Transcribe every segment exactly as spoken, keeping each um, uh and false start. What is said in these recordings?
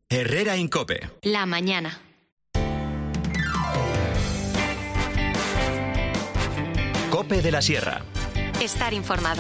Herrera Incope. La mañana. Cope de la Sierra. Estar informado.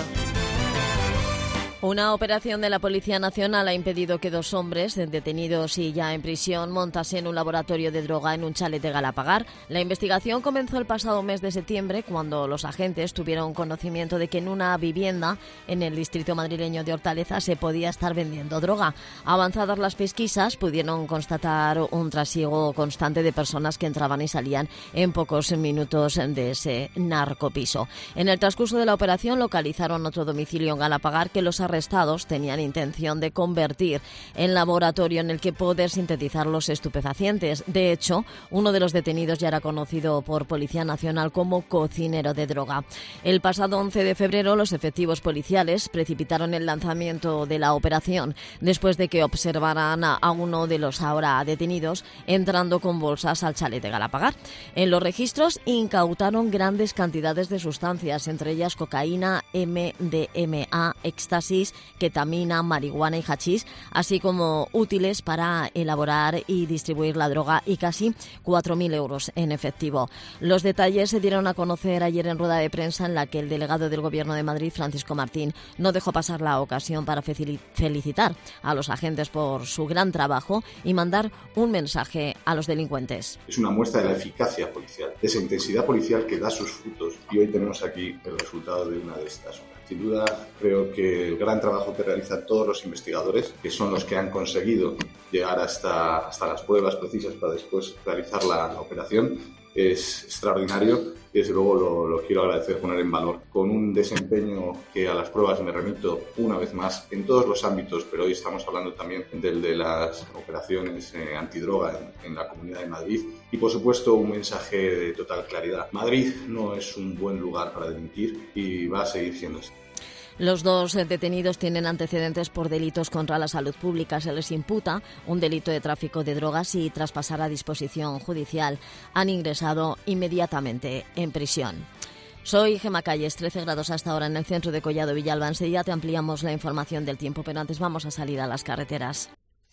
Una operación de la Policía Nacional ha impedido que dos hombres, detenidos y ya en prisión, montasen un laboratorio de droga en un chalet de Galapagar. La investigación comenzó el pasado mes de septiembre, cuando los agentes tuvieron conocimiento de que en una vivienda en el distrito madrileño de Hortaleza se podía estar vendiendo droga. Avanzadas las pesquisas, pudieron constatar un trasiego constante de personas que entraban y salían en pocos minutos de ese narcopiso. En el transcurso de la operación localizaron otro domicilio en Galapagar que los arrestados tenían intención de convertir en laboratorio en el que poder sintetizar los estupefacientes. De hecho, uno de los detenidos ya era conocido por Policía Nacional como cocinero de droga. El pasado once de febrero, los efectivos policiales precipitaron el lanzamiento de la operación después de que observaran a uno de los ahora detenidos entrando con bolsas al chalet de Galapagar. En los registros incautaron grandes cantidades de sustancias, entre ellas cocaína, M D M A, éxtasis, ketamina, marihuana y hachís, así como útiles para elaborar y distribuir la droga y casi cuatro mil euros en efectivo. Los detalles se dieron a conocer ayer en rueda de prensa, en la que el delegado del Gobierno de Madrid, Francisco Martín, no dejó pasar la ocasión para felicitar a los agentes por su gran trabajo y mandar un mensaje a los delincuentes. Es una muestra de la eficacia policial, de esa intensidad policial que da sus frutos, y hoy tenemos aquí el resultado de una de estas obras. Sin duda, creo que el gran trabajo que realizan todos los investigadores, que son los que han conseguido llegar hasta, hasta las pruebas precisas para después realizar la, la operación, es extraordinario y desde luego lo, lo quiero agradecer, poner en valor, con un desempeño que a las pruebas me remito una vez más en todos los ámbitos, pero hoy estamos hablando también del de las operaciones eh, antidroga en, en la Comunidad de Madrid, y por supuesto un mensaje de total claridad. Madrid no es un buen lugar para delinquir y va a seguir siendo así. Los dos detenidos tienen antecedentes por delitos contra la salud pública. Se les imputa un delito de tráfico de drogas y, tras pasar a disposición judicial, han ingresado inmediatamente en prisión. Soy Gemma Calles, trece grados hasta ahora en el centro de Collado Villalba. Enseguida te ampliamos la información del tiempo, pero antes vamos a salir a las carreteras.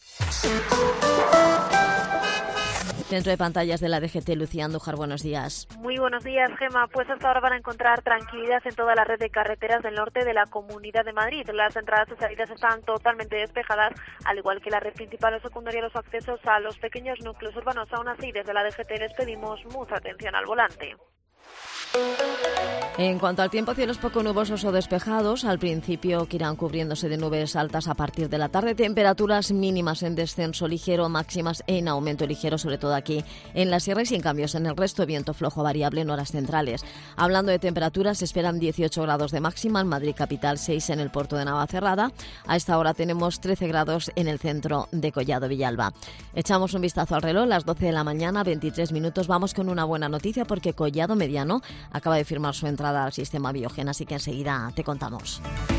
Centro de pantallas de la D G T, Lucía Andújar, buenos días. Muy buenos días, Gemma. Pues hasta ahora van a encontrar tranquilidad en toda la red de carreteras del norte de la Comunidad de Madrid. Las entradas y salidas están totalmente despejadas, al igual que la red principal o secundaria, los accesos a los pequeños núcleos urbanos. Aún así, desde la D G T les pedimos mucha atención al volante. En cuanto al tiempo, cielos poco nubosos o despejados, al principio que irán cubriéndose de nubes altas a partir de la tarde, temperaturas mínimas en descenso ligero, máximas en aumento ligero, sobre todo aquí en la sierra, y sin cambios en el resto, viento flojo variable en horas centrales. Hablando de temperaturas, se esperan dieciocho grados de máxima en Madrid capital, seis en el puerto de Navacerrada. A esta hora tenemos trece grados en el centro de Collado Villalba. Echamos un vistazo al reloj, las doce de la mañana, veintitrés minutos. Vamos con una buena noticia, porque Collado Mediano acaba de firmar su entrada al sistema Biogen, así que enseguida te contamos.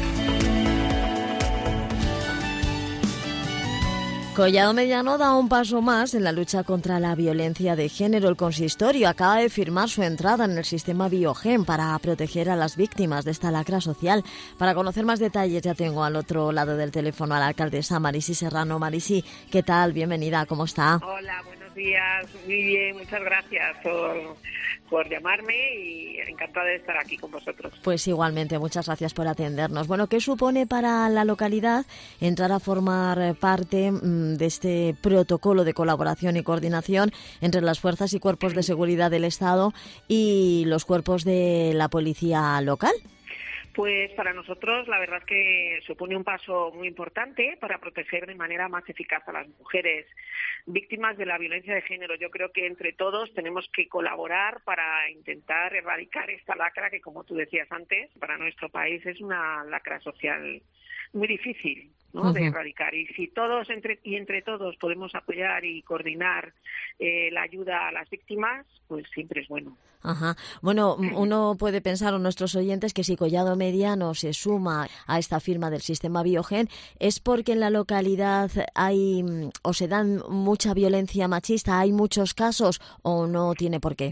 Collado Mediano da un paso más en la lucha contra la violencia de género. El consistorio acaba de firmar su entrada en el sistema Biogen para proteger a las víctimas de esta lacra social. Para conocer más detalles, ya tengo al otro lado del teléfono a la alcaldesa Marisi Serrano. Marisi, ¿qué tal? Bienvenida, ¿cómo está? Hola, buenos días. Muy bien, muchas gracias por, por llamarme y encantada de estar aquí con vosotros. Pues igualmente, muchas gracias por atendernos. Bueno, ¿qué supone para la localidad entrar a formar parte de este protocolo de colaboración y coordinación entre las fuerzas y cuerpos de seguridad del Estado y los cuerpos de la policía local? Pues para nosotros la verdad es que supone un paso muy importante para proteger de manera más eficaz a las mujeres víctimas de la violencia de género. Yo creo que entre todos tenemos que colaborar para intentar erradicar esta lacra que, como tú decías antes, para nuestro país es una lacra social muy difícil, ¿no? Uh-huh. de erradicar. Y si todos entre y entre todos podemos apoyar y coordinar eh, la ayuda a las víctimas, pues siempre es bueno. Ajá. Bueno, uno puede pensar, o nuestros oyentes, que si Collado Mediano se suma a esta firma del sistema Biogen es porque en la localidad hay o se dan mucha violencia machista, hay muchos casos, o no tiene por qué.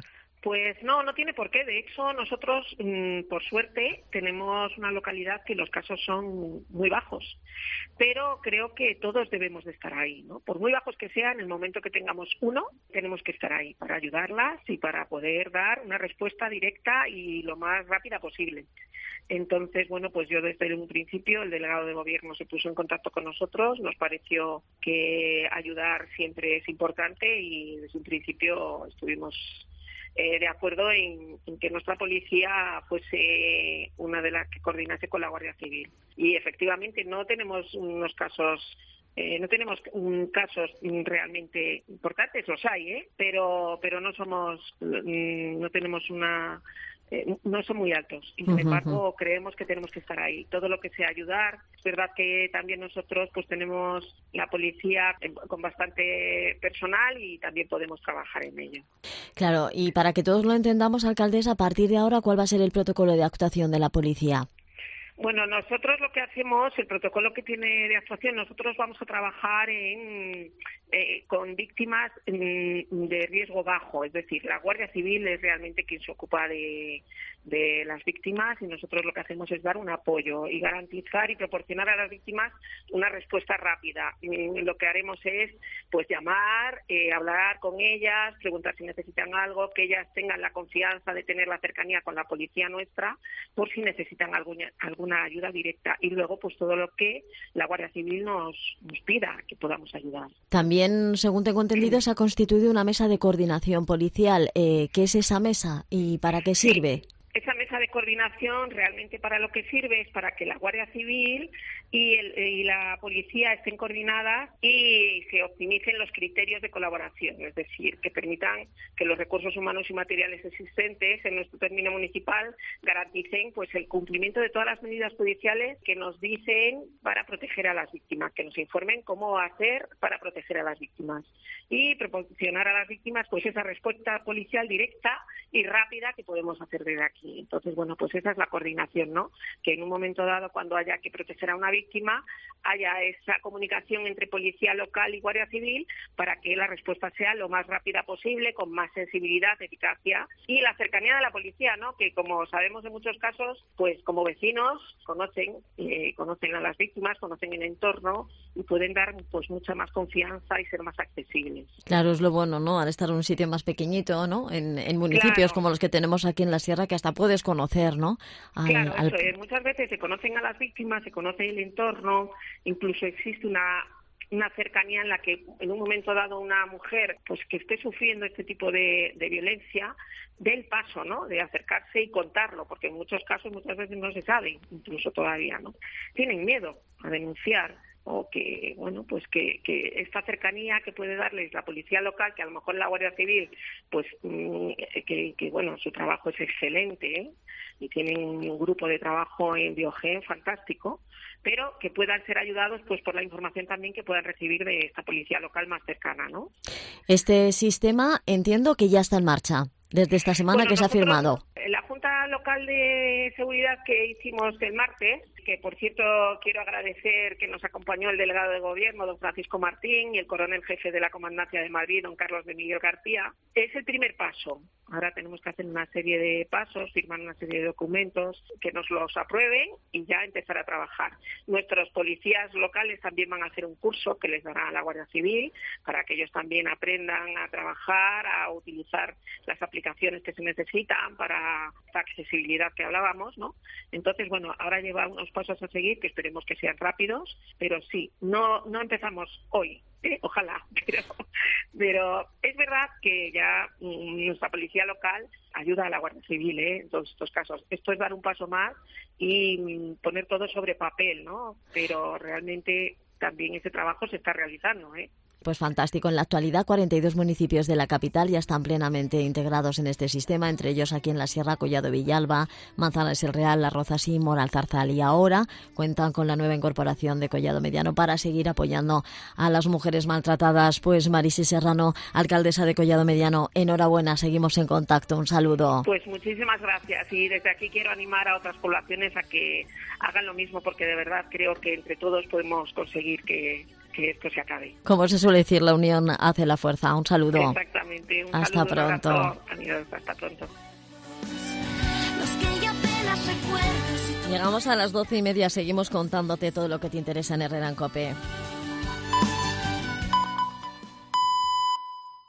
Pues no, no tiene por qué. De hecho, nosotros, mmm, por suerte, tenemos una localidad que los casos son muy bajos. Pero creo que todos debemos de estar ahí, ¿no? Por muy bajos que sean, en el momento que tengamos uno, tenemos que estar ahí para ayudarlas y para poder dar una respuesta directa y lo más rápida posible. Entonces, bueno, pues yo desde un principio, el delegado de gobierno se puso en contacto con nosotros, nos pareció que ayudar siempre es importante y desde un principio estuvimos eh, de acuerdo en, en que nuestra policía fuese una de las que coordinase con la Guardia Civil. Y efectivamente no tenemos unos casos... Eh, no tenemos um, casos um, realmente importantes, los hay, ¿eh? pero pero no somos, um, no tenemos una, eh, no son muy altos. Y sin uh-huh. embargo creemos que tenemos que estar ahí. Todo lo que sea ayudar. Es verdad que también nosotros pues tenemos la policía eh, con bastante personal y también podemos trabajar en ello. Claro, y para que todos lo entendamos, alcaldesa, a partir de ahora, ¿cuál va a ser el protocolo de actuación de la policía? Bueno, nosotros lo que hacemos, el protocolo que tiene de actuación, nosotros vamos a trabajar en, eh, con víctimas mm, de riesgo bajo, es decir, la Guardia Civil es realmente quien se ocupa de, de las víctimas y nosotros lo que hacemos es dar un apoyo y garantizar y proporcionar a las víctimas una respuesta rápida. Y lo que haremos es pues llamar, eh, hablar con ellas, preguntar si necesitan algo, que ellas tengan la confianza de tener la cercanía con la policía nuestra por si necesitan alguna, alguna ayuda directa y luego pues todo lo que la Guardia Civil nos, nos pida que podamos ayudar. También, según tengo entendido, se ha constituido una mesa de coordinación policial. Eh, ¿Qué es esa mesa y para qué sirve? Esa mesa de coordinación realmente para lo que sirve es para que la Guardia Civil y, el, y la policía estén coordinadas y se optimicen los criterios de colaboración, es decir, que permitan que los recursos humanos y materiales existentes en nuestro término municipal garanticen pues el cumplimiento de todas las medidas judiciales que nos dicen para proteger a las víctimas, que nos informen cómo hacer para proteger a las víctimas y proporcionar a las víctimas pues esa respuesta policial directa y rápida que podemos hacer desde aquí. Entonces, bueno, pues esa es la coordinación, ¿no? Que en un momento dado, cuando haya que proteger a una víctima, haya esa comunicación entre policía local y Guardia Civil para que la respuesta sea lo más rápida posible, con más sensibilidad, eficacia y la cercanía de la policía, ¿no? Que como sabemos en muchos casos, pues como vecinos conocen, eh, conocen a las víctimas, conocen el entorno y pueden dar pues mucha más confianza y ser más accesibles. Claro, es lo bueno, ¿no? Al estar en un sitio más pequeñito, ¿no? En, en municipios claro. como los que tenemos aquí en la Sierra, que hasta puedes conocer, ¿no? Al, claro, al... eso es. Muchas veces se conocen a las víctimas, se conoce el entorno, incluso existe una una cercanía en la que en un momento dado una mujer pues que esté sufriendo este tipo de, de violencia dé el paso, ¿no? De acercarse y contarlo, porque en muchos casos muchas veces no se sabe, incluso todavía, ¿no? Tienen miedo a denunciar o que, bueno, pues que, que esta cercanía que puede darles la policía local, que a lo mejor la Guardia Civil, pues que, que bueno, su trabajo es excelente, ¿eh? Y tienen un grupo de trabajo en Biogen fantástico, pero que puedan ser ayudados pues por la información también que puedan recibir de esta policía local más cercana, ¿no? Este sistema entiendo que ya está en marcha desde esta semana bueno, que se ha firmado. La Junta Local de Seguridad que hicimos el martes, que por cierto quiero agradecer que nos acompañó el delegado de gobierno, don Francisco Martín, y el coronel jefe de la Comandancia de Madrid, don Carlos de Miguel García, es el primer paso. Ahora tenemos que hacer una serie de pasos, firmar una serie de documentos que nos los aprueben y ya empezar a trabajar. Nuestros policías locales también van a hacer un curso que les dará la Guardia Civil para que ellos también aprendan a trabajar, a utilizar las aplicaciones que se necesitan para esta accesibilidad que hablábamos, ¿no? Entonces, bueno, ahora lleva unos pasos a seguir que esperemos que sean rápidos, pero sí, no no empezamos hoy. ¿Eh? Ojalá, pero, pero es verdad que ya mmm, nuestra policía local ayuda a la Guardia Civil ¿eh? en todos estos casos. Esto es dar un paso más y mmm, poner todo sobre papel, ¿no? Pero realmente también ese trabajo se está realizando, ¿eh? Pues fantástico. En la actualidad, cuarenta y dos municipios de la capital ya están plenamente integrados en este sistema, entre ellos aquí en la Sierra, Collado Villalba, Manzanares el Real, Las Rozas y Moralzarzal. Y ahora cuentan con la nueva incorporación de Collado Mediano para seguir apoyando a las mujeres maltratadas. Pues Marisi Serrano, alcaldesa de Collado Mediano, enhorabuena, seguimos en contacto. Un saludo. Pues muchísimas gracias y desde aquí quiero animar a otras poblaciones a que hagan lo mismo porque de verdad creo que entre todos podemos conseguir que que esto se acabe. Como se suele decir, la unión hace la fuerza. Un saludo. Exactamente. Un Hasta saludo, pronto. Un abrazo. Adiós, hasta pronto. Llegamos a las doce y media, seguimos contándote todo lo que te interesa en Herrera en COPE.